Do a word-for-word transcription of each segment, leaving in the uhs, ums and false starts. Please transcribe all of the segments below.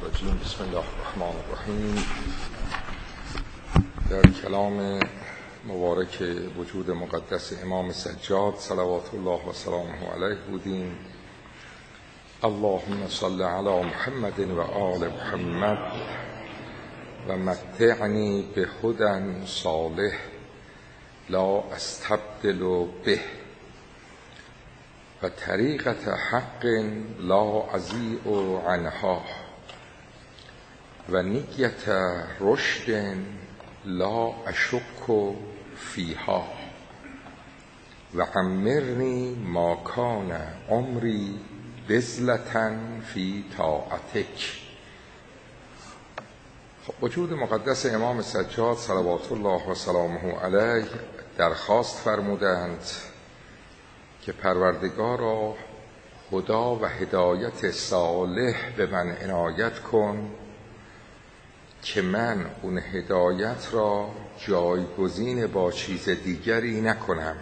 الرجیم. بسم الله الرحمن الرحیم. در کلام مبارک وجود مقدس امام سجاد صلوات الله و سلامه علیه بودیم. اللهم صل علی محمد و آل محمد و متعنی به هدی صالح لا استبدل به و طریقت حق لا ازیع عنها و نیت رشد لا اشک فیها و عمرنی ما کان عمری بذلة فی طاعتک. وجود مقدس امام سجاد صلوات الله و سلامه علیه درخواست فرمودند که پروردگارا هدا و هدایت صالح به من عنایت کن که من اون هدایت را جایگزین با چیز دیگری نکنم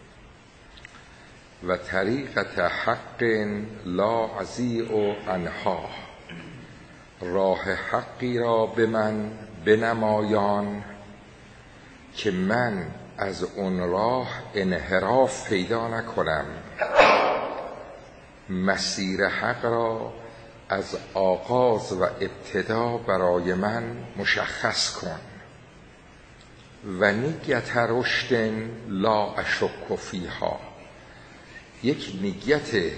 و طریقت حق لا ازیع عنها، راه حقی را به من بنمایان که من از اون راه انحراف پیدا نکنم، مسیر حق را از آغاز و ابتدا برای من مشخص کن و نیت رشد لا اشک فیها، یک نیت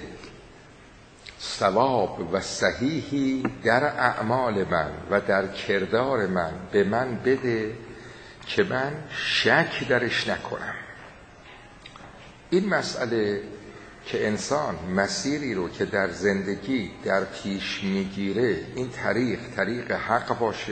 ثواب و صحیحی در اعمال من و در کردار من به من بده که من شک درش نکنم. این مسئله که انسان مسیری رو که در زندگی در پیش میگیره، این طریق طریق حق باشه،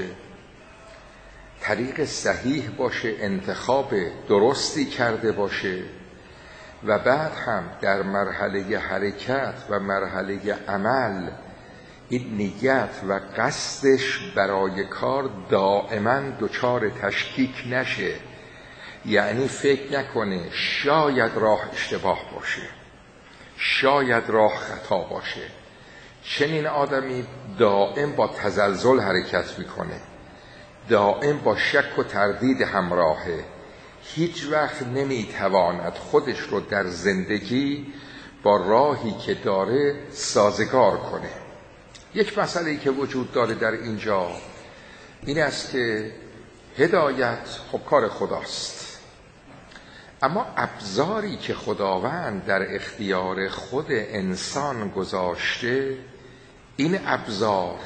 طریق صحیح باشه، انتخاب درستی کرده باشه و بعد هم در مرحله حرکت و مرحله عمل این نیت و قصدش برای کار دائما دچار تشکیک نشه، یعنی فکر نکنه شاید راه اشتباه باشه، شاید راه خطا باشه. چنین آدمی دائم با تزلزل حرکت میکنه، دائم با شک و تردید همراهه، هیچ وقت نمیتواند خودش رو در زندگی با راهی که داره سازگار کنه. یک مسئله‌ای که وجود داره در اینجا این است که هدایت خب کار خداست، اما ابزاری که خداوند در اختیار خود انسان گذاشته، این ابزار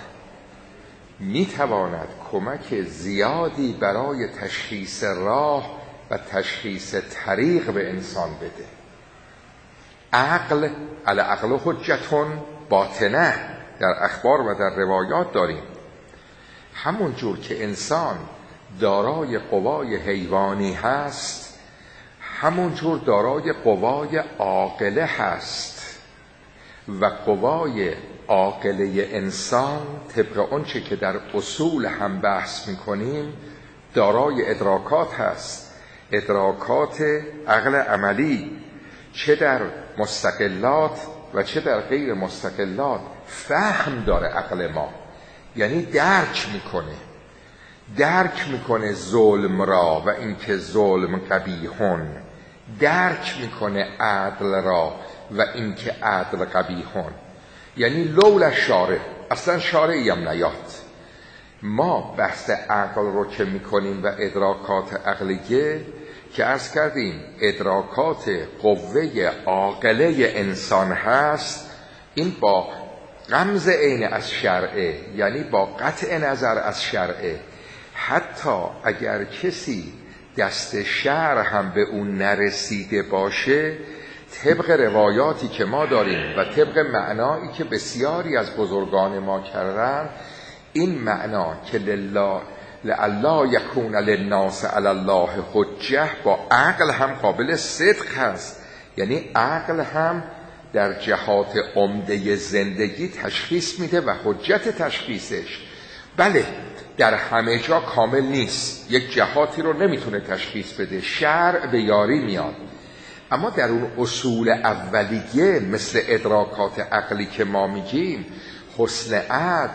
میتواند کمک زیادی برای تشخیص راه و تشخیص طریق به انسان بده. عقل العقل حجتون باطنه در اخبار و در روایات داریم. همون جور که انسان دارای قوای حیوانی هست، همون جور دارای قوای عاقله هست و قوای عاقله انسان طبق آنچه که در اصول هم بحث میکنیم دارای ادراکات هست، ادراکات عقل عملی، چه در مستقلات و چه در غیر مستقلات فهم داره عقل ما، یعنی درک میکنه درک میکنه ظلم را و اینکه ظلم قبیحون، درک میکنه عدل را و اینکه عدل قبیحون. یعنی لولا شارع، اصلا شارعی هم نیاد. ما بحث عقل رو که میکنیم و ادراکات عقلیه که عرض کردیم ادراکات قوه عاقله انسان هست، این با غمز عین از شرعه، یعنی با قطع نظر از شرعه. حتی اگر کسی دست شرع هم به اون نرسیده باشه، طبق روایاتی که ما داریم و طبق معنایی که بسیاری از بزرگان ما کردن، این معنا که لله لعلا یکون للناس علی الله حجه با عقل هم قابل صدق هست. یعنی عقل هم در جهات عمده زندگی تشخیص میده و حجت تشخیصش بله در همه جا کامل نیست، یک جهاتی رو نمیتونه تشخیص بده، شرع به یاری میاد، اما در اون اصول اولیه مثل ادراکات عقلی که ما میگیم، حسن عدل،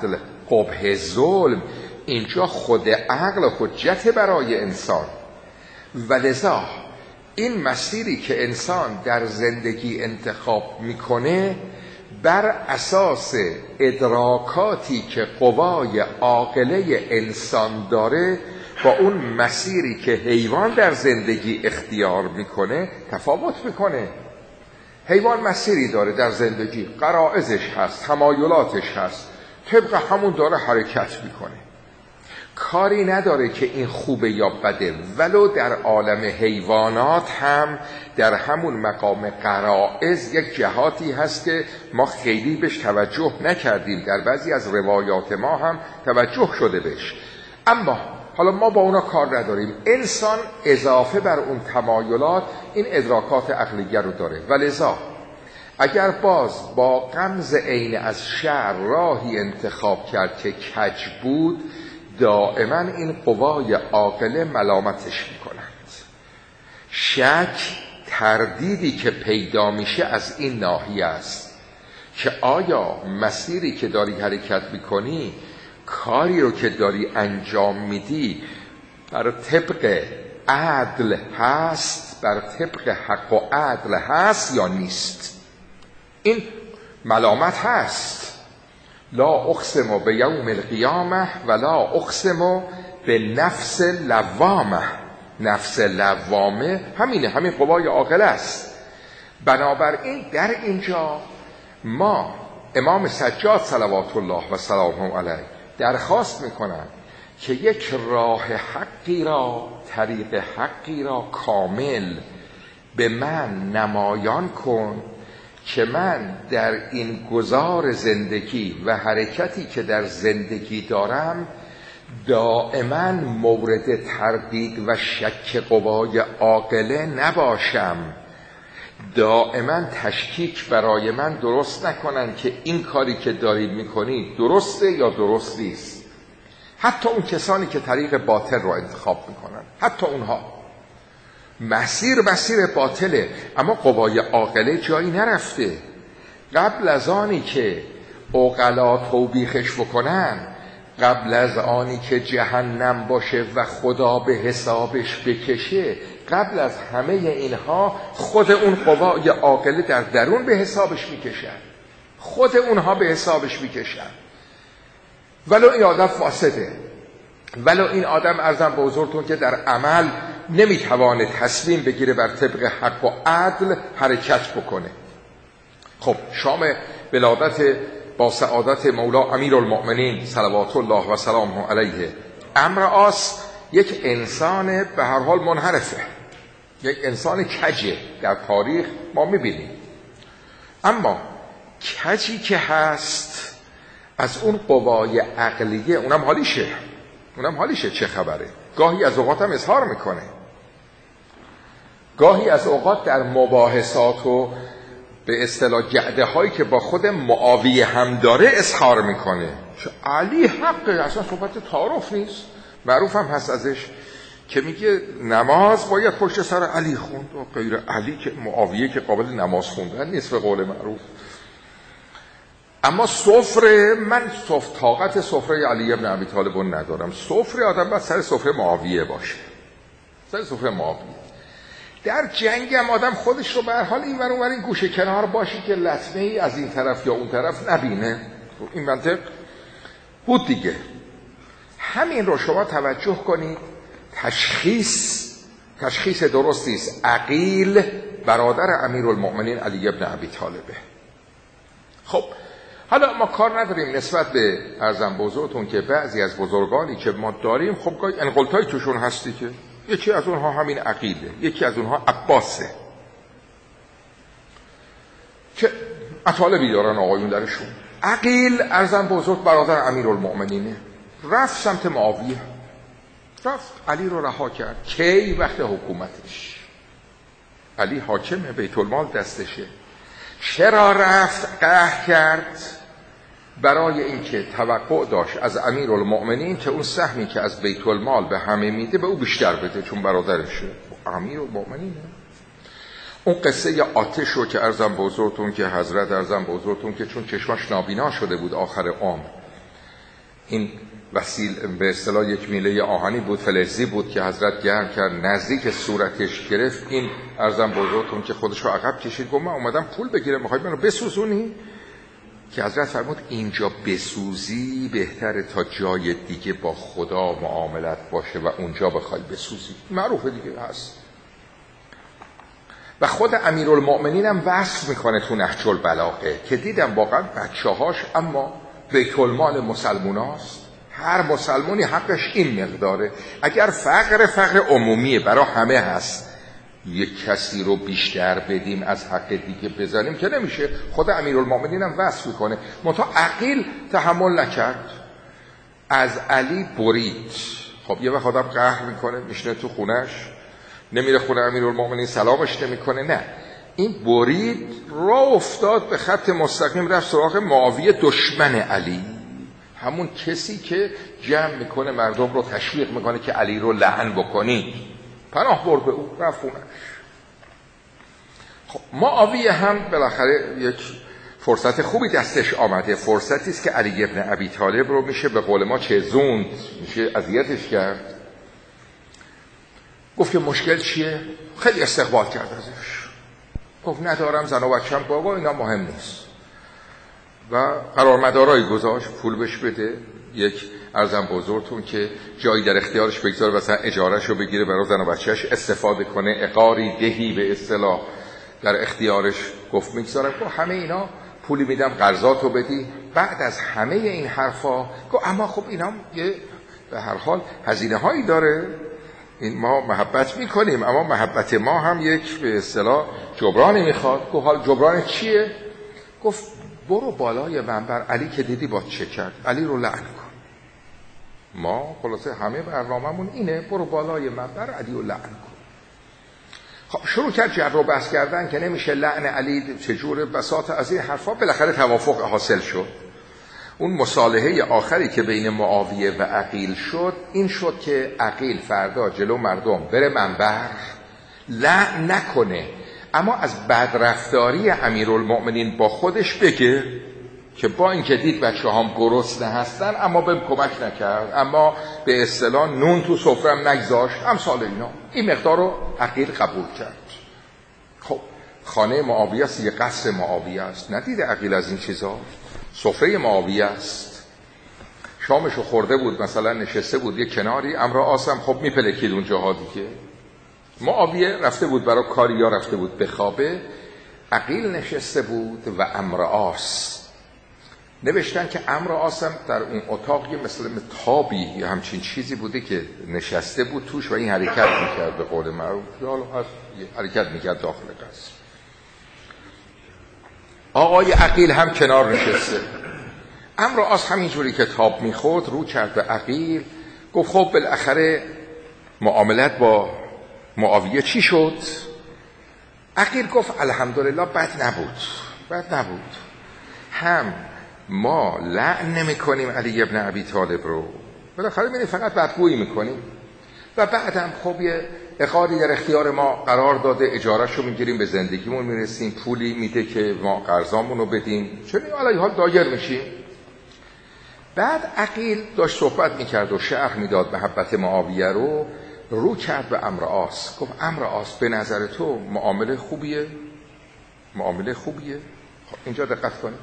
قبح ظلم، اینجا خود عقل حجت برای انسان. ولذا این مسیری که انسان در زندگی انتخاب میکنه بر اساس ادراکاتی که قوای عاقله انسان داره با اون مسیری که حیوان در زندگی اختیار میکنه تفاوت میکنه. حیوان مسیری داره در زندگی، غرایزش هست، تمایلاتش هست، طبق همون داره حرکت میکنه، کاری نداره که این خوبه یا بده. ولو در عالم حیوانات هم در همون مقام غرایز یک جهاتی هست که ما خیلی بهش توجه نکردیم، در بعضی از روایات ما هم توجه شده بهش، اما حالا ما با اونا کار نداریم. انسان اضافه بر اون تمایلات این ادراکات عقلیه رو داره. ولذا اگر باز با غمز عین از شر راهی انتخاب کرد که کج بود، دائما این قوای عاقله ملامتش میکنند. شک، تردیدی که پیدا میشه از این ناحیه است که آیا مسیری که داری حرکت میکنی، کاری رو که داری انجام میدی بر طبق عدل هست، بر طبق حق و عدل هست یا نیست. این ملامت هست. لا اقسم به یوم القیامه ولا اقسم به نفس لوامه. نفس لوامه همینه، همین قوای عاقله است. بنابراین در اینجا ما امام سجاد صلوات الله و سلامه علیه درخواست میکنم که یک راه حقی را، طریق حقی را کامل به من نمایان کن که من در این گذار زندگی و حرکتی که در زندگی دارم دائما مورد تردید و شک قوای عاقله نباشم، دائما تشکیک برای من درست نکنن که این کاری که دارید میکنید درسته یا درست نیست. حتی اون کسانی که طریق باطل رو انتخاب میکنن، حتی اونها مسیر مسیر باطله، اما قوای عاقله جایی نرفته. قبل از آنی که عقلا توبیخش بکنن، قبل از آنی که جهنم باشه و خدا به حسابش بکشه، قبل از همه اینها خود اون قوای عاقله در درون به حسابش میکشن، خود اونها به حسابش میکشن. ولو این آدم فاسده، ولو این آدم عرضم به حضورتون که در عمل نمیتوانه تصمیم بگیره بر طبق حق و عدل حرکت بکنه. خب شام ولادت با سعادت مولا امیرالمؤمنین صلوات الله و سلامه علیه، عمرو عاص یک انسان به هر حال منحرفه، یک انسان کجه در تاریخ ما میبینیم، اما کجی که هست از اون قوای عقلیه اونم حالیشه، اونم حالیشه چه خبره. گاهی از اوقات هم اظهار میکنه، گاهی از اوقات در مباحثات و به اصطلاح جعده هایی که با خود معاویه هم داره اظهار میکنه علی حقه، اصلا صحبت تعارف نیست. معروف هم هست ازش که میگه نماز باید پشت سر علی خوند و غیر علی که معاویه که قابل نماز خوندن نیست به قول معروف. اما سفره، من صف طاقت سفره علی ابن ابی طالب ندارم. سفره آدم باید سر سفره معاویه باشه، سر سفره معاویه. در جنگ هم آدم خودش رو به هر حال این ور اون ور این گوشه کنار باشه که لطمه ای از این طرف یا اون طرف نبینه. این منطق بود دیگه. همین رو شما توجه کنید. تشخیص تشخیص درستی است. عقیل برادر امیرالمؤمنین علی ابن ابی طالبه. خب حالا ما کار نداریم نسبت به عرضم بزرگتون که بعضی از بزرگانی که ما داریم خب گاهی انقلتای توشون هستی که یکی از اونها همین عقیله، یکی از اونها عباسه که مطالبی دارن آقایون درشون. عقیل عرضم بزرگ برادر امیرالمؤمنینه، رفت سمت معاویه، رفت علی رو رها کرد. کی؟ وقت حکومتش. علی حاکمه، بیت المال دستشه. چرا رفت قهر کرد؟ برای اینکه توقع داشت از امیرالمؤمنین که اون سهمی که از بیت المال به همه میده به او بیشتر بده، چون برادرشه. امیرالمؤمنینه. اون قصه آتش رو که عرضم بزرگتون که حضرت عرضم بزرگتون که چون چشماش نابینا شده بود آخر عمر این وسیل به اصطلاح یک میله آهنی بود، فلزی بود که حضرت گرم کرد، نزدیک صورتش گرفت. این عرضم بزرگتون که خودش رو عقب کشید، گفت من اومدم پول بگیرم، میخوای منو بسوزونی؟ که حضرت فرمود اینجا بسوزی بهتره تا جای دیگه با خدا معاملت باشه و اونجا بخوای بسوزی. معروفه دیگه هست. و خود امیرالمؤمنین هم وصف میکنه تو نهج البلاغه که دیدم واقعا بچه‌هاش اما بیت المال مسلموناست، هر مسلمونی حقش این مقداره. اگر فقر فقر عمومیه برای همه هست، یک کسی رو بیشتر بدیم از حق دیگه بزنیم که نمیشه. خود امیرالمؤمنین هم وصف میکنه. منتها عقیل تحمل نکرد، از علی برید. خب یه وقت آدم قهر میکنه، میشنه تو خونش، نمیره خونه امیرالمؤمنین سلامش نمیکنه، نه، این برید را افتاد به خط مستقیم، رفت سراغ معاویه دشمن علی، همون کسی که جمع میکنه مردم رو تشویق میکنه که علی رو لعن بکنید. پناه برد به او، رفت خونش. خب معاویه هم بالاخره یک فرصت خوبی دستش آمده، فرصتی است که علی ابن ابی طالب رو میشه به قول ما چزوند، میشه اذیتش کرد. گفت که مشکل چیه؟ خیلی استقبال کرد ازش، گفت ندارم زن و بچه‌م، بابا اینا مهم نیست. و قرارمدارایی گذاشت پول بهش بده، یک ارزم بزرگتون که جایی در اختیارش بگذاره، مثلا اجارهش رو بگیره برای زن و بچه‌اش استفاده کنه، عقاری دهی به اصطلاح در اختیارش گفت میگذارم. گفت همه اینا پولی میدم قرضاتو بدی. بعد از همه این حرفا گفت اما خب اینا یه به هر حال هزینه هایی داره، این ما محبت میکنیم اما محبت ما هم یک به اصطلاح جبرانی میخواد. گفت حال جبران چیه؟ گفت برو بالای منبر، علی که دیدی با چه کرد، علی رو لعن کن. ما خلاصه همه برنامه‌مون اینه، برو بالای منبر علی رو لعن کن. خب شروع کرد جر و بحث کردن که نمیشه لعن علی چجوره، بساط از این حرفا. بالاخره توافق حاصل شد. اون مصالحه آخری که بین معاویه و عقیل شد این شد که عقیل فردا جلو مردم بره منبر لعن نکنه، اما از بدرفتاری امیرالمؤمنین با خودش بگه که با اینکه دید بچه هم گرسنه هستن اما بهم کمک نکرد، اما به اصطلاح نون تو سفرم نگذاشت، امثال اینا. این مقدار رو عقیل قبول کرد. خب خانه معاویه است، یه قصر معاویه است، ندیده عقیل از این چیزا؟ سفره معاویه است، شامشو خورده بود، مثلا نشسته بود یه کناری، امر آسم خب میپلکید اونجاها دیگه. معاویه رفته بود برای کاری یا رفته بود بخوابه، عقیل نشسته بود و امر آس. نوشتن که امر آسم در اون اتاق یه مثل تابی یا همچین چیزی بوده که نشسته بود توش و این حرکت میکرد، به قول معروف حرکت میکرد داخل قصر. آقای عقیل هم کنار نشسته. امر آس همینجوری که تاب میخورد رو کرد به عقیل، گفت خب بالاخره معاملت با معاویه چی شد؟ عقیل گفت الحمدلله بد نبود، بد نبود. هم ما لعن نمی کنیم علی ابن ابی طالب رو، بالاخره میریم فقط بدگویی میکنیم، و بعدم خب یه عقاری در اختیار ما قرار داده، اجارهشو میگیریم، به زندگیمون میرسیم، پولی میده که ما قرضامون رو بدیم، چون علی حال دایر میشیم. بعد عقیل داشت صحبت میکرد و شرح میداد محبت معاویه رو، رو کرد به امر آس، گفت امر آس به نظر تو معامله خوبیه؟ معامله خوبیه؟ خب اینجا دقت کنید،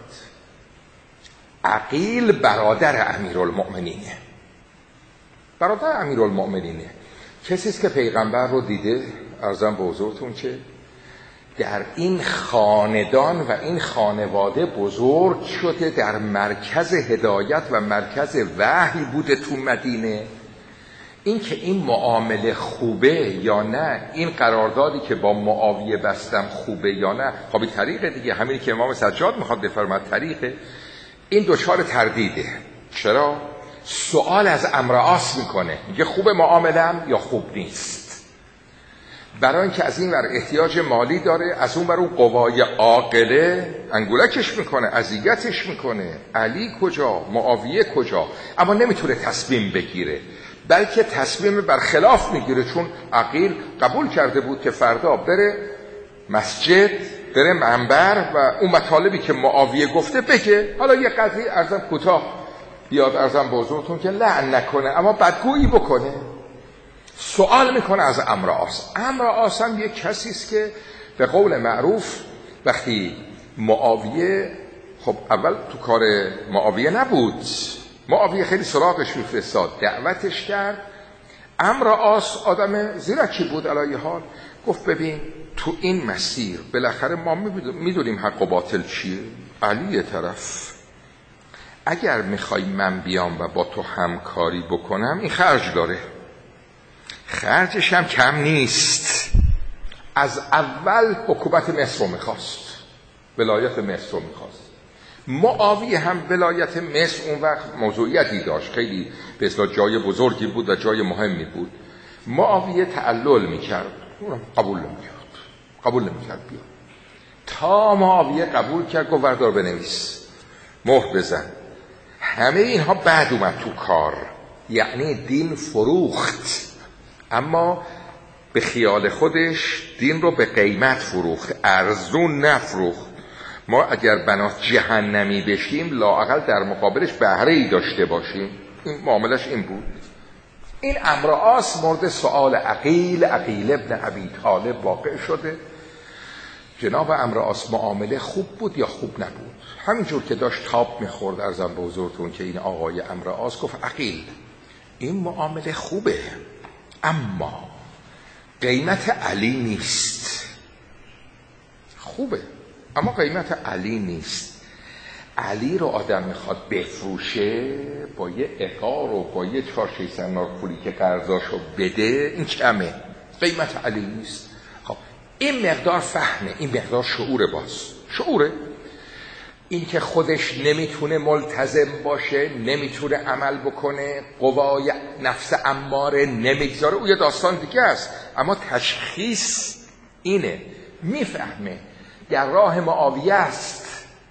عقیل برادر امیرالمؤمنینه، برادر امیرالمؤمنینه، کسی است که پیغمبر رو دیده. عرضم به حضورتون که در این خاندان و این خانواده بزرگ شده، در مرکز هدایت و مرکز وحی بوده تو مدینه. این که این معامله خوبه یا نه، این قراردادی که با معاویه بستم خوبه یا نه، خب این طریقه دیگه، همینی که امام سجاد میخواد بفرماد طریقه، این دچار تردیده. چرا؟ سوال از امر آس میکنه، میگه خوب معاملم یا خوب نیست؟ برای اینکه از این ور احتیاج مالی داره، از اون ور اون قوای عاقله انگولکش میکنه، اذیتش میکنه. علی کجا؟ معاویه کجا؟ اما نمیتونه تصمیم بگیره، بلکه تصمیم برخلاف میگیره، چون عقیل قبول کرده بود که فردا بره مسجد، بره منبر و اون مطالبی که معاویه گفته بگه. حالا یه قضیه ارزم کوتاه بیاد ارزم به حضورتون که لعن نکنه اما بدگویی بکنه. سوال میکنه از عمرو عاص. عمرو عاص هم یک کسی است که به قول معروف وقتی معاویه، خب اول تو کار معاویه نبود، معاویه خیلی سراغش میفرستاد، دعوتش کرد. عمرو عاص آدم زیرکی بود علیه حال، گفت ببین تو این مسیر بالاخره ما میدونیم حق و باطل چیه، علی طرف، اگر میخوای من بیام و با تو همکاری بکنم این خرج داره، خرجش هم کم نیست. از اول حکومت مصر رو میخواست، ولایت مصر رو میخواست. معاویه هم ولایت مصر اون وقت موضوعیتی داشت، خیلی به اصطلاح جای بزرگی بود و جای مهمی بود. معاویه تعلل میکرد، قبول نمیکرد قبول نمیکرد بیا تا معاویه قبول کرد، گفت بردار بنویس، مهر بزن. همه اینها بعد اومد تو کار، یعنی دین فروخت، اما به خیال خودش دین رو به قیمت فروخت، ارزون نفروخت. ما اگر بنات جهنمی بشیم لااقل در مقابلش بهره ای داشته باشیم. این معاملش این بود. این عمرو عاص مورد سؤال عقیل عقیل ابن ابی طالب واقع شده. جناب عمرو عاص معامله خوب بود یا خوب نبود؟ همینجور که داشت تاب میخورد ارزم به حضورتون که این آقای عمرو عاص گفت عقیل این معامله خوبه اما قیمت علی نیست. خوبه اما قیمت علی نیست. علی رو آدم میخواد بفروشه با یه عقار و با یه چهار شش سنار پولی که قرضاشو بده، این کمه، قیمت علی نیست. خب این مقدار فهمه، این مقدار شعوره، باز شعوره. این که خودش نمیتونه ملتزم باشه، نمیتونه عمل بکنه، قوای نفس اماره نمیگذاره، او یه داستان دیگه است. اما تشخیص اینه، میفهمه در راه معاویه است،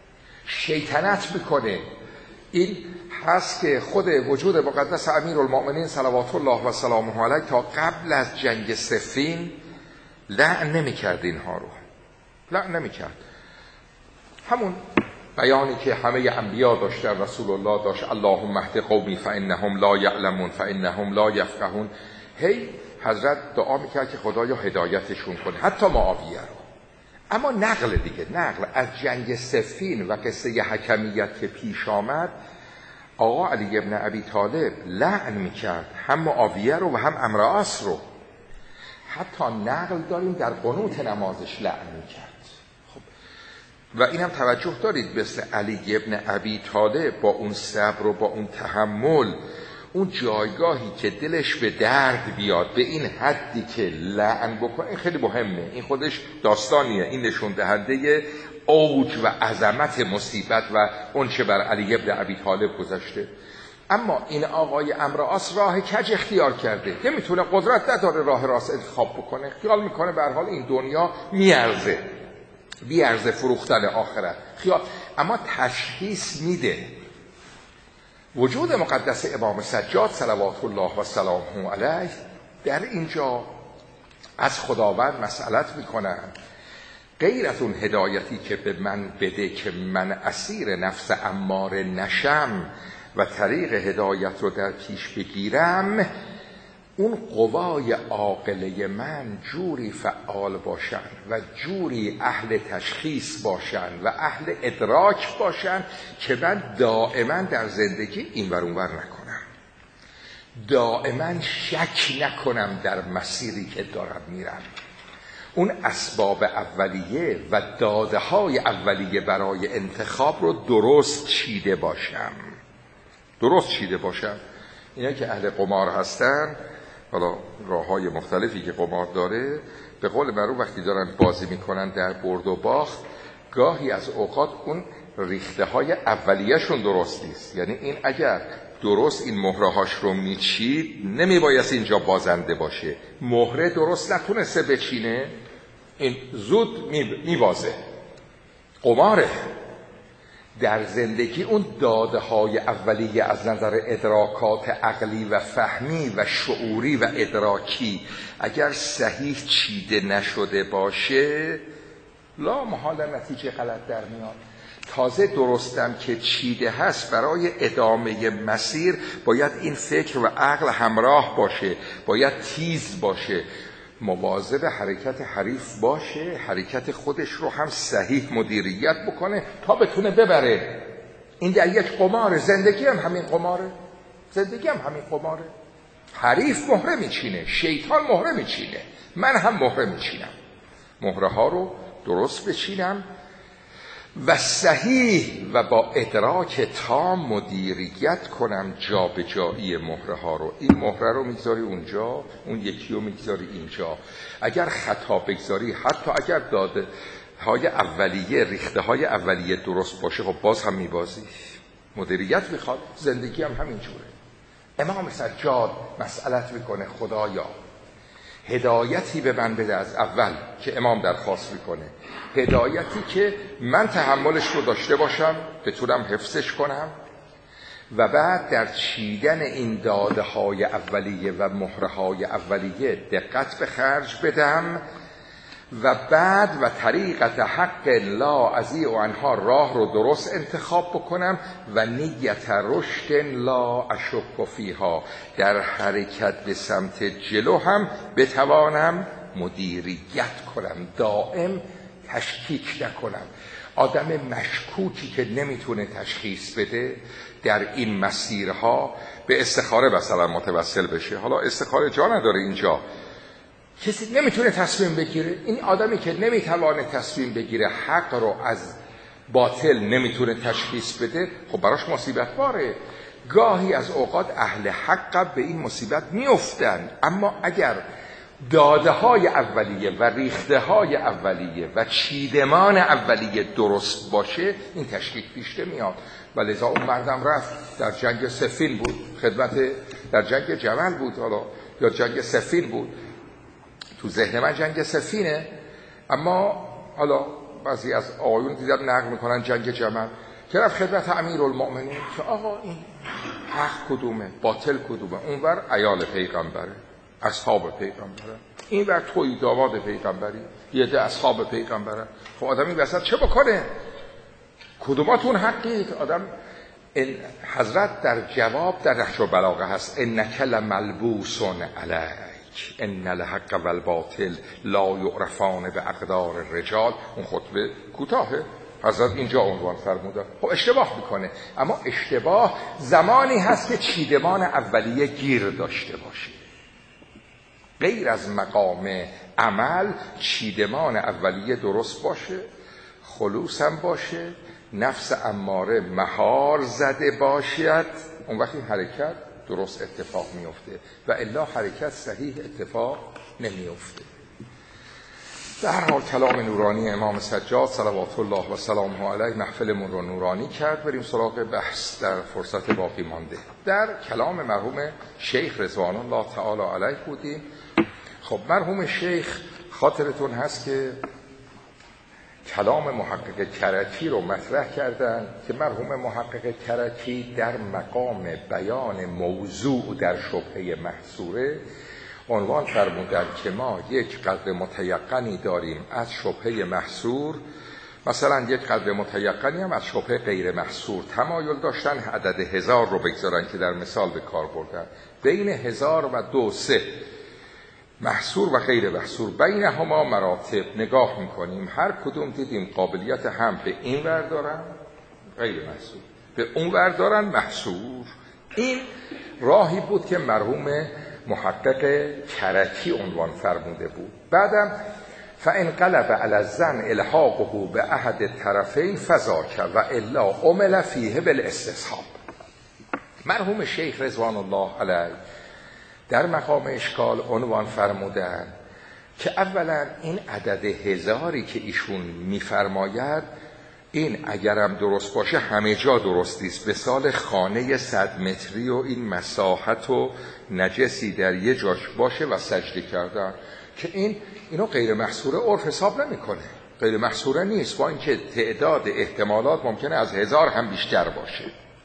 شیطنت میکنه. این هست که خود وجود مقدس امیرالمؤمنین صلوات الله و سلامه علیه تا قبل از جنگ صفین لعن نمیکرد، اینها رو لعن نمیکرد. همون بیانی که همه انبیا داشتن، رسول الله داشت، اللهم اهد قومی فانهم لا یعلمون فانهم لا یفقهون. هی حضرت دعا میکرد که خدایا هدایتشون کنه، حتی معاویه رو. اما نقل دیگه، نقل از جنگ صفین و قصه حکمیت که پیش آمد، آقا علی ابن ابی طالب لعن میکرد هم معاویه رو و هم عمرو عاص رو. حتی نقل داریم در قنوت نمازش لعن میکرد. و این هم توجه دارید، مثل علی ابن ابی طالب با اون صبر و با اون تحمل، اون جایگاهی که دلش به درد بیاد به این حدی که لعن بکنه، این خیلی مهمه. این خودش داستانیه، این نشون دهنده اوج و عظمت مصیبت و اون چه بر علی ابن ابی طالب گذشته. اما این آقای عمرو عاص راه کج اختیار کرده، نمیتونه، قدرت نداره راه راست انتخاب بکنه، خیال میکنه به هر حال این دنیا میارزه، بیارزه فروختن آخرت خیال. اما تشخیص میده. وجود مقدس امام سجاد صلوات الله و سلامه علیه در اینجا از خداوند مسئلت میکنن، غیر از اون هدایتی که به من بده که من اسیر نفس اماره نشم و طریق هدایت رو در پیش بگیرم، اون قوای عاقله من جوری فعال باشن و جوری اهل تشخیص باشن و اهل ادراک باشن که من دائما در زندگی این ور اون ور نکنم، دائما شک نکنم در مسیری که دارم میرم. اون اسباب اولیه و داده های اولیه برای انتخاب رو درست چیده باشم، درست چیده باشم. اینا که اهل قمار هستن، حالا راه های مختلفی که قمار داره، به قول معروف وقتی دارن بازی میکنن در برد و باخت، گاهی از اوقات اون ریخته های اولیه‌شون درست نیست. یعنی این اگر درست این مهرهاش رو میچید، نمیبایست اینجا بازنده باشه. مهره درست نتونسته بچینه، این زود میبازه. قماره. در زندگی اون داده های اولیه از نظر ادراکات عقلی و فهمی و شعوری و ادراکی اگر صحیح چیده نشده باشه، لا محاله نتیجه غلط در میاد. تازه درستم که چیده هست برای ادامه مسیر باید این فکر و عقل همراه باشه، باید تیز باشه، مواظب حرکت حریف باشه، حرکت خودش رو هم صحیح مدیریت بکنه تا بتونه ببره. این در یک قمار، زندگی هم همین قماره، زندگی هم همین قماره. حریف مهره میچینه، شیطان مهره میچینه، من هم مهره میچینم. مهره ها رو درست بچینم و صحیح و با ادراک تام مدیریت کنم جابجایی مهره ها رو. این مهره رو میگذاری اونجا، اون یکی رو میگذاری اینجا. اگر خطا بگذاری، حتی اگر داده های اولیه، ریخته های اولیه درست باشه، خب باز هم میبازی. مدیریت میخواد، زندگی هم همینجوره. امام سجاد مسئلت میکنه خدایا هدایتی به من بده از اول، که امام درخواست میکنه هدایتی که من تحملش رو داشته باشم، بتونم حفظش کنم و بعد در چیدن این داده های اولیه و مهره های اولیه دقت به خرج بدم و بعد و طریقت حق لا ازی و انها راه رو درست انتخاب بکنم و نیت رشد لا اشک فیها، در حرکت به سمت جلو هم بتوانم مدیریت کنم، دائم تشکیک نکنم. آدم مشکوکی که نمیتونه تشخیص بده در این مسیرها به استخاره مثلا متوسل بشه. حالا استخاره جا نداره اینجا، کسی نمیتونه تصمیم بگیره. این آدمی که نمیتوانه تصمیم بگیره، حق رو از باطل نمیتونه تشخیص بده، خب براش مصیبت باره. گاهی از اوقات اهل حق به این مصیبت میافتن، اما اگر داده های اولیه و ریخته های اولیه و چیدمان اولیه درست باشه، این تشکیک پیش میاد. و لذا اون مردم رفت در جنگ سفین بود، خدمت در جنگ جمل بود حالا یا جنگ سفین بود. تو ذهن من جنگ سفینه، اما حالا بعضی از آقایون دیدن نقل میکنن جنگ جمل، که رفت خدمت امیرالمؤمنین که آقا این حق کدومه، باطل کدومه. اونور عیال پیغمبره، اصحاب پیغمبره، اینور توی داماد پیغمبری، یه ده اصحاب پیغمبره. خب آدمی وسط چه بکنه؟ کدوماتون حقید؟ آدم این حضرت در جواب در نهج البلاغه هست انک لملبوس علیک ان الحق والباطل لا یعرفان به اقدار الرجال. اون خطبه کوتاهه، حضرت اینجا عنوان فرموده. خب اشتباه میکنه، اما اشتباه زمانی هست که چیدمان اولیه گیر داشته باشه. غیر از مقام عمل چیدمان اولیه درست باشه، خلوص هم باشه، نفس اماره مهار زده باشد، اون وقت این حرکت درست اتفاق میفته و الا حرکت صحیح اتفاق نمیفته. در هر حال کلام نورانی امام سجاد صلوات الله و سلامه علیه محفلمون رو نورانی کرد. بریم سراغ بحث در فرصت باقی مانده. در کلام مرحوم شیخ رضوان الله تعالی علیه بودیم. خب مرحوم شیخ خاطرتون هست که کلام محقق کرکی رو مطرح کردن که مرحوم محقق کرکی در مقام بیان موضوع در شبهه محصوره عنوان فرمودن که ما یک قدر متیقنی داریم از شبهه محصور، مثلا یک قدر متیقنی هم از شبهه غیر محصور. تمایل داشتن عدد هزار رو بگذارن که در مثال به کار بردن، بین هزار و دو سه محصور و غیر محصور، بین هما مراتب نگاه میکنیم، هر کدوم دیدیم قابلیت هم به این ور دارن غیر محصور، به اون ور دارن محصور. این راهی بود که مرحوم محقق کرکی عنوان فرموده بود. بعدم فان قلب علی الظن الحاقه به احد الطرفین فذاک و الا عمل فیه بالاستصحاب. مرحوم شیخ رضوان الله علیه در مقام اشکال عنوان فرمودن که اولا این عدد هزاری که ایشون میفرماید، این اگرم درست باشه همه جا درست نیست. مثال خانه صد متری و این مساحت و نجسی در یه جاش باشه و سجده کردن، که این اینو غیر محصوره عرف حساب نمیکنه، غیر محصوره نیست، با اینکه تعداد احتمالات ممکنه از هزار هم بیشتر باشه.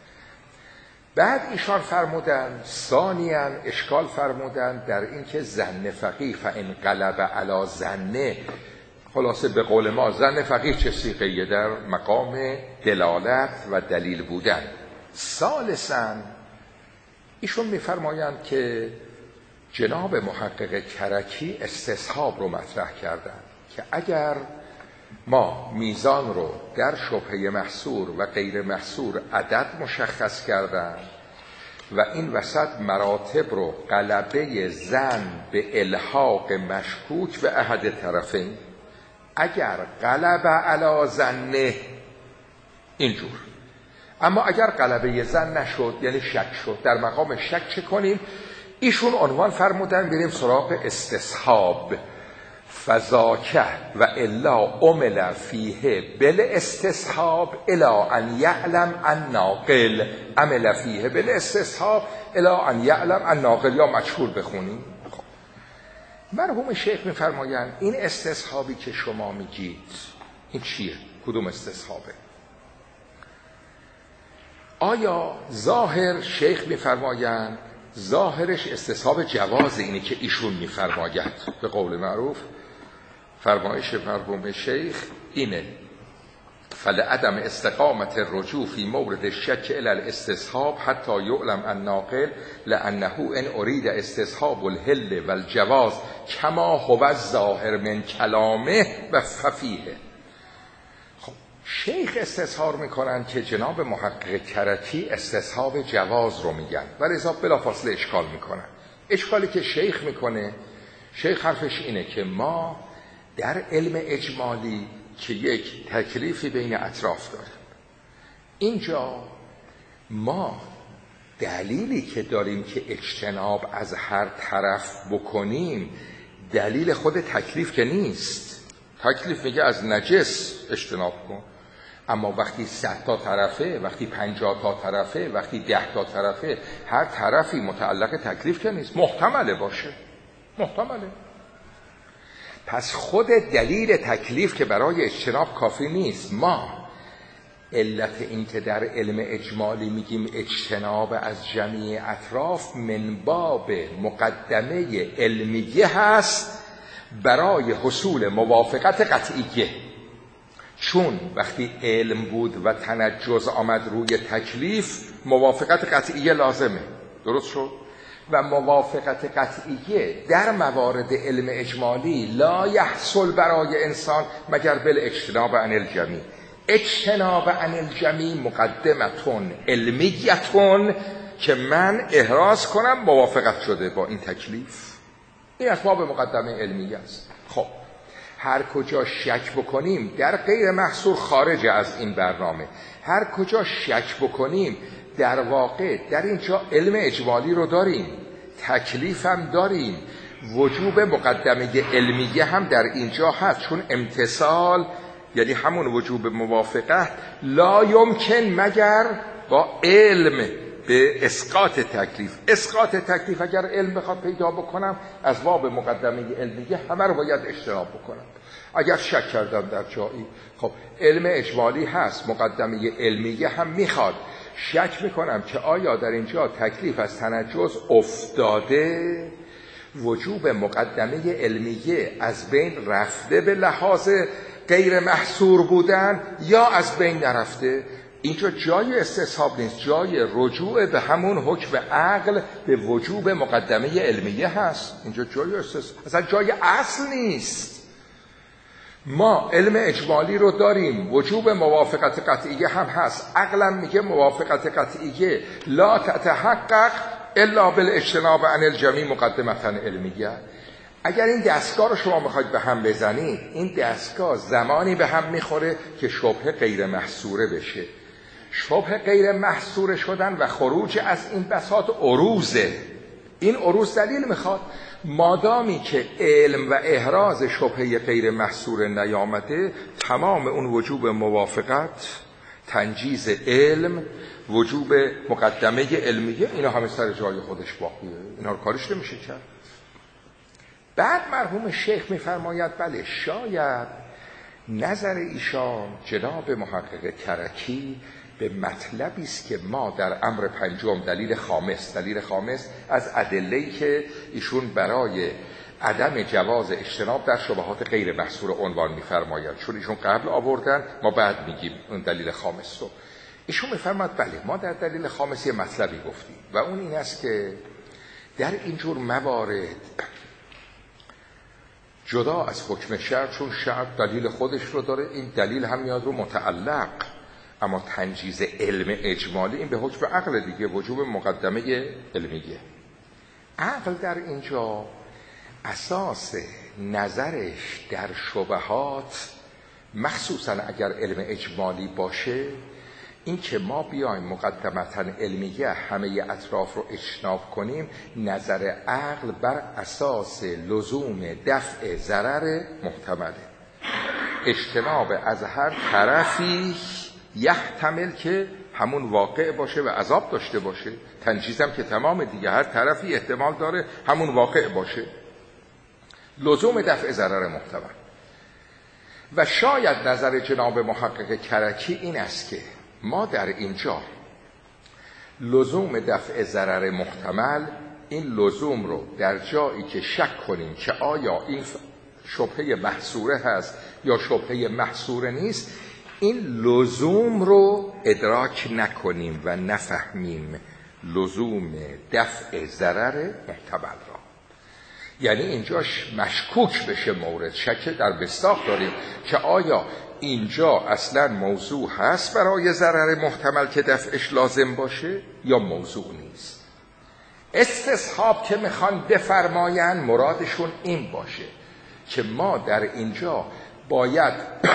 بعد ایشان فرمودن ثانیاً اشکال فرمودن در این که ظن فقیه فان قلب علی ظنه، خلاصه به قول ما زن فقیه چه صیغه‌ای در مقام دلالت و دلیل بودن. ثالثاً ایشون می‌فرمایند که جناب محقق کرکی استصحاب رو مطرح کردن که اگر ما میزان رو در شبهه محصور و غیر محصور عدد مشخص کردن و این وسط مراتب رو غلبه زن به الحاق مشکوک به احد طرفین، اگر غلبه علی زنه اینجور، اما اگر غلبه زن نشد یعنی شک شد، در مقام شک چه کنیم؟ ایشون عنوان فرمودن بریم سراغ استصحاب، فذاکه و الا عمل فیه بل استصحاب الا ان یعلم ان ناقل عمل فیه بل استصحاب الا ان یعلم ان ناقل، یا مجهول بخونیم. خب مرحوم شیخ میفرمایند این استصحابی که شما میگید این چیه؟ کدوم استصحابه؟ آیا ظاهر شیخ میفرمایند ظاهرش استصحاب جواز اینه که ایشون میفرماید؟ به قول معروف فرمایش مرحوم شیخ اینه: فلعدم استقامت الرجوع فی مورد الشک الی الاستصحاب حتی یعلم الناقل لانه ان اريد استصحاب الحل والجواز کما هو الظاهر من کلامه و ففیه. خب شیخ استصحاب میکنن که جناب محقق کرکی استصحاب جواز رو میگن و لذا بلافاصله اشکال میکنن. اشکالی که شیخ میکنه، شیخ حرفش اینه که ما در علم اجمالی که یک تکلیفی بین اطراف داریم، اینجا ما دلیلی که داریم که اجتناب از هر طرف بکنیم دلیل خود تکلیف که نیست. تکلیف میگه از نجس اجتناب کن، اما وقتی صد تا طرفه، وقتی پنجاه تا طرفه، وقتی ده تا طرفه، هر طرفی متعلق تکلیف که نیست، محتمله باشه، محتمله. پس خود دلیل تکلیف که برای اجتناب کافی نیست. ما علت این که در علم اجمالی میگیم اجتناب از جمیع اطراف من باب مقدمه علمیه هست برای حصول موافقت قطعیه. چون وقتی علم بود و تنجز آمد روی تکلیف، موافقت قطعیه لازمه. درست شد؟ و موافقت قطعیه در موارد علم اجمالی لا یحصل برای انسان مگر بالاجتناب عن الجمیع. اجتناب عن الجمیع مقدمتون علمیتون که من احراز کنم موافقت شده با این تکلیف. این اسباب مقدمه علمیه است. خب هر کجا شک بکنیم در غیر محصور خارج از این برنامه، هر کجا شک بکنیم در واقع در اینجا علم اجمالی رو داریم، تکلیف هم داریم، وجوب مقدمه علمیه هم در اینجا هست، چون امتصال یعنی همون وجوب موافقت لا یمکن مگر با علم به اسقاط تکلیف. اسقاط تکلیف اگر علم بخواد پیدا بکنم از باب مقدمه علمیه همه رو باید اجتناب بکنم. اگر شک کردم در جایی، خب علم اجمالی هست، مقدمه علمیه هم میخواد، شک میکنم که آیا در اینجا تکلیف از تنجز افتاده، وجوب مقدمه علمیه از بین رفته به لحاظ غیر محصور بودن یا از بین نرفته. اینجا جای استصحاب نیست، جای رجوع به همون حکم عقل به وجوب مقدمه علمیه هست. اینجا جای استصحاب، اصلا جای اصل نیست. ما علم اجمالی رو داریم، وجوب موافقت قطعیه هم هست، عقلم میگه موافقت قطعیه لا تتحقق الا بالاجتناب عن الجمیع مقدمتا علمیه. اگر این دستگاه رو شما میخواید به هم بزنید، این دستگاه زمانی به هم میخوره که شبهه غیر محصوره بشه. شبهه غیر محصوره شدن و خروج از این بساط عروضه. این عروض دلیل میخواد. مادامی که علم و احراز شبهه غیر محصور نیامده، تمام اون وجوب موافقت، تنجیز علم، وجوب مقدمه علمیه، اینا همه سر جای خودش باقیه، اینا رو کارش نمیشه کرد. بعد مرحوم شیخ میفرماید بله شاید نظر ایشان جناب محقق کرکی به مطلبی است که ما در امر پنجم دلیل خامس دلیل خامس از ادله‌ای که ایشون برای عدم جواز اجتناب در شبهات غیر محصور عنوان می‌فرمایند، چون ایشون قبل آوردن ما بعد میگیم اون دلیل خامس رو. ایشون می‌فرماد بله ما در دلیل خامس یه مطلبی گفتیم و اون این است که در اینجور موارد جدا از حکم شرع، چون شرع دلیل خودش رو داره، این دلیل هم میاد رو متعلق، اما تنجیز علم اجمالی این به حکم عقل دیگه، وجوب مقدمه علمیه. عقل در اینجا اساس نظرش در شبهات، مخصوصا اگر علم اجمالی باشه، این که ما بیایم مقدمتا علمیه همه اطراف رو اجتناب کنیم، نظر عقل بر اساس لزوم دفع ضرر محتمله. اجتناب از هر طرفی یحتمل که همون واقع باشه و عذاب داشته باشه، تنجیزم که تمام دیگه، هر طرفی احتمال داره همون واقع باشه. لزوم دفع ضرر محتمل. و شاید نظر جناب محقق کرکی این است که ما در اینجا لزوم دفع ضرر محتمل، این لزوم رو در جایی که شک کنیم که آیا این شبهه محصوره هست یا شبهه محصوره نیست، این لزوم رو ادراک نکنیم و نفهمیم لزوم دفع ضرر محتمل را. یعنی اینجاش مشکوک بشه مورد، شک در بستاق داریم که آیا اینجا اصلا موضوع هست برای ضرر محتمل که دفعش لازم باشه یا موضوع نیست. استصحاب که میخوان بفرماین مرادشون این باشه که ما در اینجا باید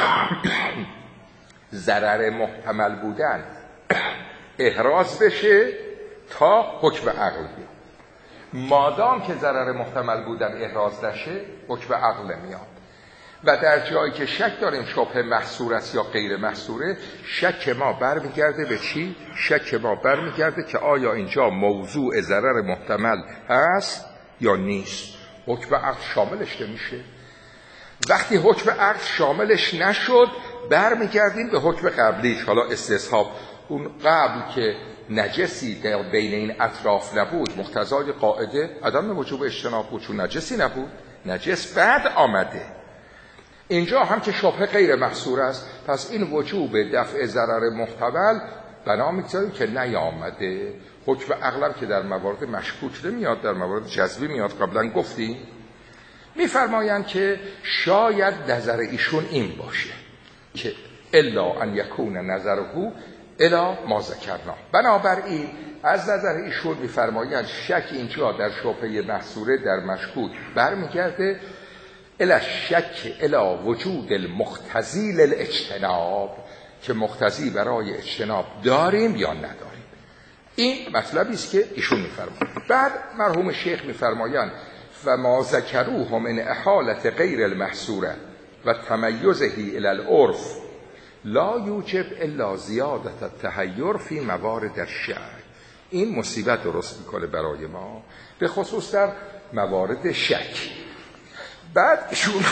ضرر محتمل بودن احراز بشه تا حکم عقل بیاد. مادام که ضرر محتمل بودن احراز نشه، حکم عقل میاد. و در جایی که شک داریم شبهه محصور است یا غیر محصوره، شک ما برمیگرده به چی؟ شک ما برمیگرده که آیا اینجا موضوع ضرر محتمل هست یا نیست. حکم عقل شاملش نمیشه. وقتی حکم عقل شاملش نشد، برمیگردیم به حکم قبلیش. حالا استصحاب، اون قبل که نجسی در بین این اطراف نبود، مقتضای قاعده عدم وجوب اجتناب بود، چون نجسی نبود، نجس بعد آمده. اینجا هم که شبهه غیر محصور است، پس این وجوب دفع ضرر محتمل بنا می‌گذاریم که نیامده. حکم عقلم که در موارد مشکوک نمیاد، در موارد جزمی میاد. قبلا گفتیم میفرمایند که شاید نظر ایشون این باشه که الا ان یکون نظره الا ما ذکرنا. بنابراین از نظر ایشون میفرمایند شک اینجا در شبهه محصوره در مشکوک برمیگرده الا شک الا وجود المقتضی للاجتناب، که مقتضی برای اجتناب داریم یا نداریم. این مطلبی است که ایشون میفرمایند. بعد مرحوم شیخ میفرمایند و ما ذکروه من احالت غیر المحصوره و تمیزه الی العرف لا یوجب الا زیادت التحیر فی موارد الشرع. این مصیبت درست میکنه برای ما، به خصوص در موارد شک. بعد ایشون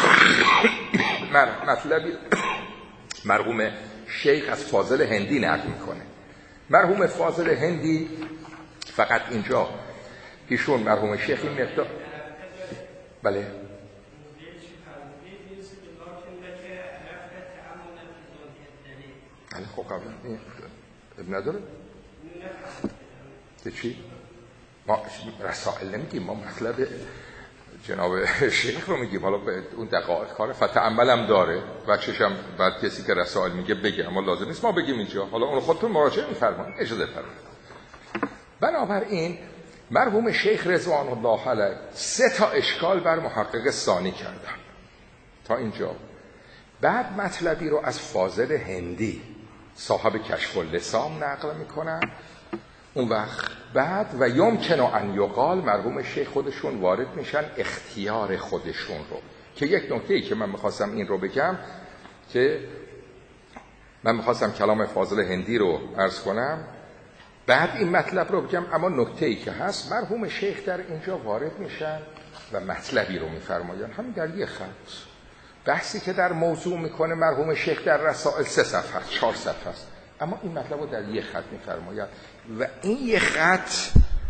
مطلبی مرحوم شیخ از فاضل هندی نقل میکنه. مرحوم فاضل هندی فقط اینجا ایشون مرحوم شیخ این مقدار بله بله خب قبلا اب نداره که چی؟ ما رسائل نمیگیم، ما مطلب جناب شیخ رو میگیم. حالا به اون دقایق کاره فتعمل هم داره و چشم بعد کسی که رسائل میگه بگه، اما لازم نیست ما بگیم اینجا. حالا اون خودتون مراجعه میفرمایید، اجازه فرمایید. بنابراین مرحوم شیخ رضوان الله علیه سه تا اشکال بر محقق ثانی کردن تا اینجا. بعد مطلبی رو از فاضل هندی صاحب کشف اللسان نقل میکنن. اون وقت بعد و یمکن ان یقال مرحوم شیخ خودشون وارد میشن اختیار خودشون رو، که یک نکته‌ای که من میخواستم این رو بگم، که من میخواستم کلام فاضل هندی رو عرض کنم بعد این مطلب رو بگم، اما نکته‌ای که هست مرحوم شیخ در اینجا وارد میشن و مطلبی رو میفرمایند همین در یک خط. بحثی که در موضوع میکنه مرحوم شیخ در رسائل سه صفحه است، چهار صفحه است، اما این مطلب رو در یک خط میفرماید و این یک خط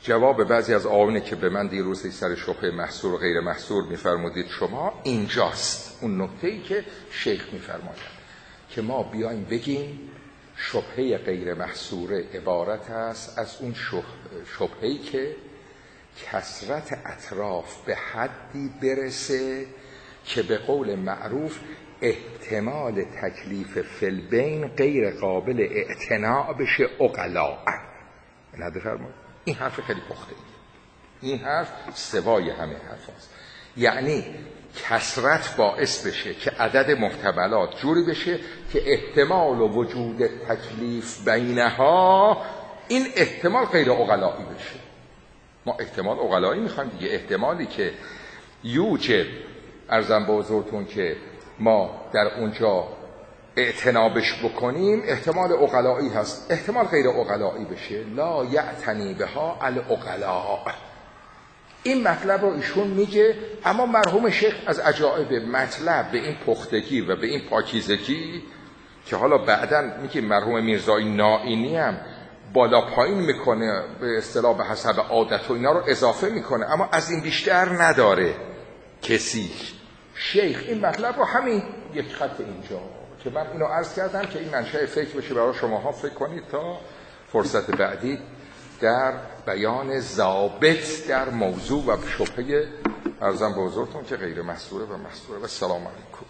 جواب بعضی از آقایون که به من دیروز سر شبهه محصور و غیر محصور میفرمودید شما اینجاست. اون نکته‌ای که شیخ میفرماید که ما بیایم بگیم شبهه غیر محصوره عبارت است از اون شبهه‌ای که کثرت اطراف به حدی برسه که به قول معروف احتمال تکلیف فلبین غیر قابل اعتناع بشه عقلاء. نده فرمایید این حرف خیلی پخته ای. این حرف سوای همه حرف هست. یعنی کثرت باعث بشه که عدد محتملات جوری بشه که احتمال و وجود تکلیف بینها این احتمال غیر عقلایی بشه. ما احتمال عقلایی میخوایم دیگه. احتمالی که یوجب ارزم به حضورتون که ما در اونجا اعتنابش بکنیم احتمال عقلایی هست. احتمال غیر عقلایی بشه لا یعتنی بها العقلاء. این مطلب رو ایشون میگه، اما مرحوم شیخ از عجایب مطلب به این پختگی و به این پاکیزگی که حالا بعداً میگه مرحوم میرزایی نائینی هم بالا پایین میکنه به اصطلاح به حسب عادت و اینا رو اضافه میکنه، اما از این بیشتر نداره کسی. شیخ این مطلب رو همین یک خط اینجا که من اینو عرض کردم که این منشأ فکر بشه برای شماها فکر کنید تا فرصت بعدی در بیان ضابط در موضوع و شبهه ارزم به حضورتون که غیر محصوره و محصوره. و السلام علیکم.